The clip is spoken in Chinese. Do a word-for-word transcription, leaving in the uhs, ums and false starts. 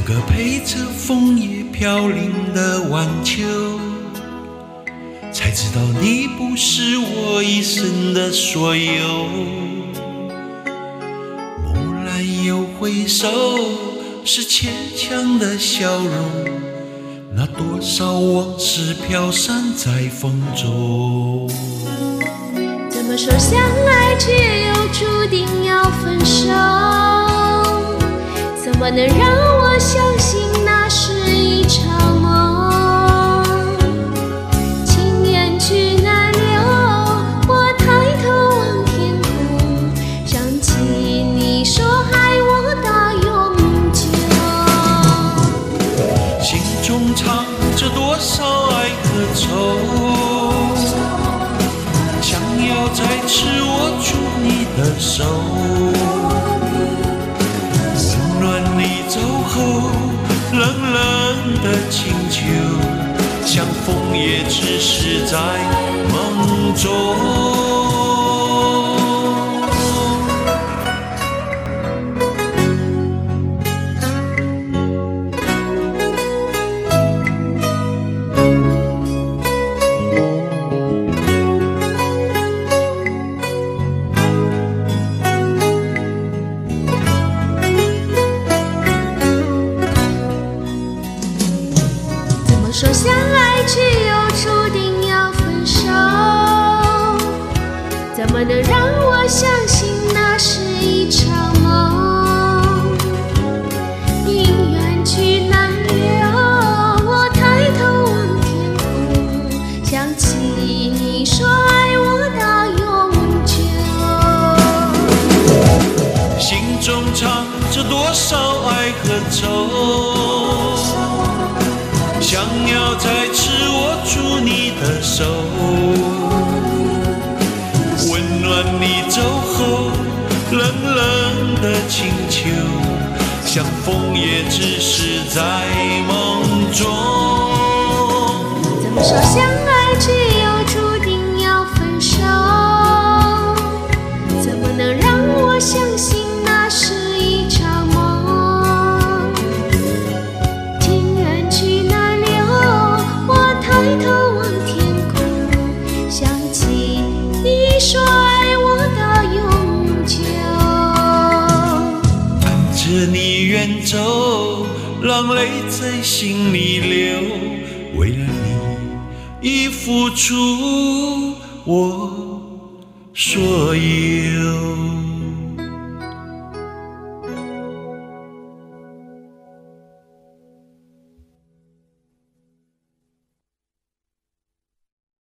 个陪着枫叶飘零的晚秋，才知道你不是我一生的所有。蓦然又回首，是牵强的笑容，那多少往事飘散在风中。 怎么说相爱却又注定要分手？怎么能让我相信那是一场梦？情缘去难留，我抬头望天空，想起你说爱我到永久。 心中藏着多少爱和愁，想要再次握住你的手，温暖你走后冷冷的请求，像枫叶只是在梦中。 说相爱却又注定要分手，怎么能让我相信那是一场梦？因缘去难留，我抬头望天空，想起你说爱我到永久。 心中藏着多少爱和愁，想要再次握住你的手，温暖你走后冷冷的请求，像枫叶只是在梦中。 怎么说相爱却又注定要分手？怎么能让我相信那是一场梦？情缘去难抬头望天空，想起你说爱我到永久。 看着你远走，让泪在心里流，为了你已付出我所有。